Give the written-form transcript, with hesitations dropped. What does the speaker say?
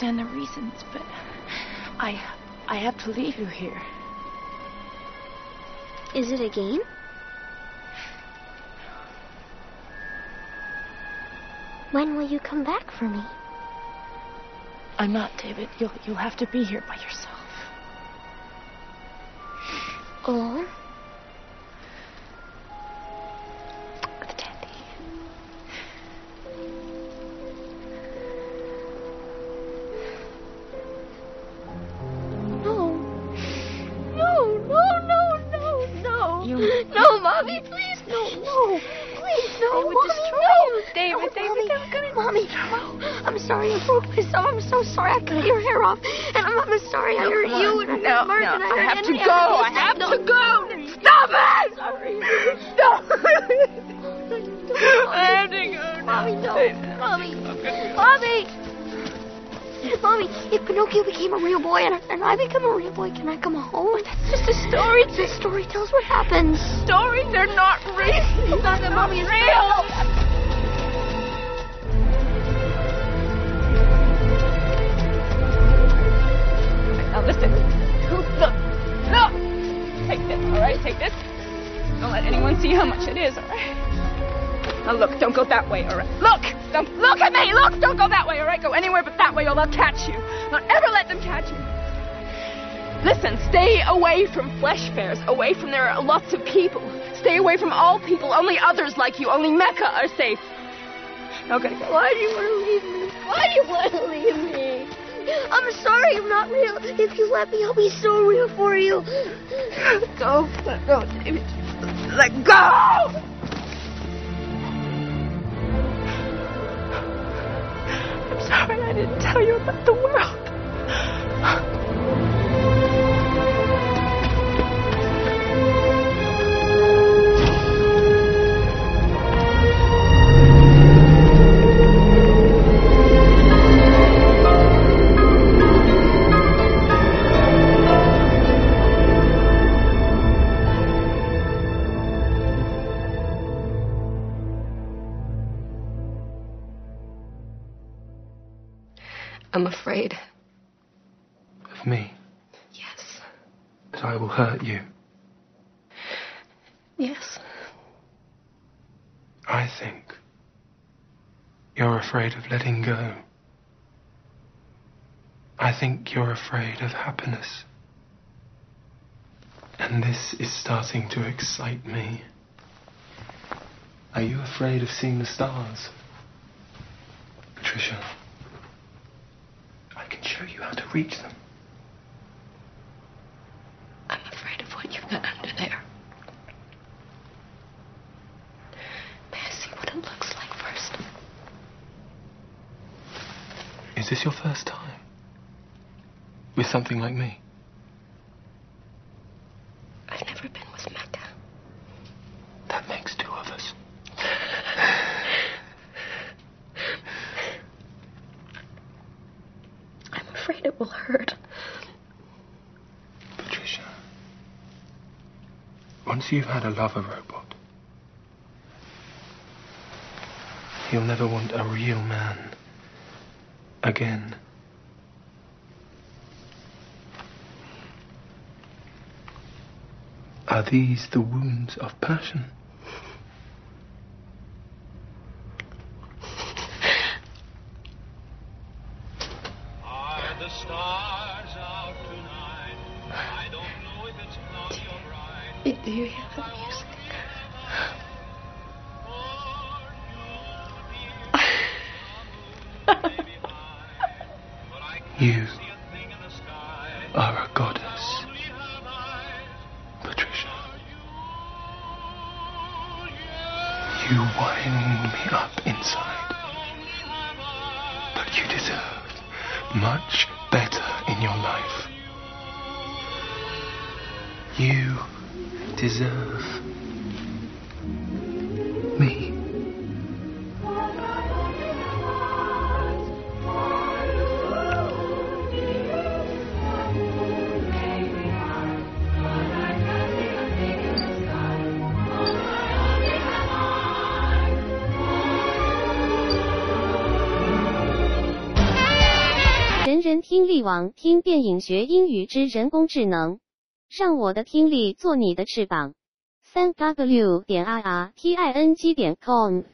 understand the reasons, but I have to leave you here. Is it a game? When will you come back for me? I'm not, David. You'll have to be here by yourself. Alone? With Daddy. No, Mommy, please, no. Please, no, They would Mommy, destroy no. you, David. No, David, Mommy, they were gonna... Mommy, no. I'm sorry I broke myself. I'm so sorry. I cut your hair off. And I'm sorry I hurt you. And I hurt Mark. And I have hurt to Anthony. go. I have to go. Stop it! Sorry. Stop. I have to go. Mommy, no. Mommy, if Pinocchio became a real boy and I become a real boy, can I come home? That's just a story. It's a story. Tell us what happens. Stories, they're not real. It's not that Mommy is real. Now listen. Look. Take this, all right? Take this. Don't let anyone see how much it is, all right? Now look, don't go that way, all right? Don't look at me. Look, don't go that way, all right? Go anywhere but that way or they'll catch you. Don't ever let them catch you. Listen, stay away from flesh fairs, away from there are lots of people. Stay away from all people. Only others like you, only Mecca are safe. Now gotta go. Why do you want to leave me? Why do you want to leave me? I'm sorry I'm not real. If you let me, I'll be so real for you. Go. Let go, David. Let go! I'm sorry I didn't tell you about the world. I'm afraid. Of me? Yes. That I will hurt you? Yes. I think you're afraid of letting go. I think you're afraid of happiness. And this is starting to excite me. Are you afraid of seeing the stars? Patricia, I can show you how to reach them. I'm afraid of what you've got under there. May I see what it looks like first? Is this your first time? With something like me? I've never been with Mecca. That makes two of us. I'm afraid it will hurt. Patricia, once you've had a lover robot, you'll never want a real man again. Are these the wounds of passion? Are the stars out tonight? I don't know if it's cloudy or bright. Do you hear the music? You are a goddess, Patricia. You wind me up inside, but you deserve much better in your life. You deserve me. 人听力网，听电影学英语之人工智能，让我的听力做你的翅膀。3w.irrting.com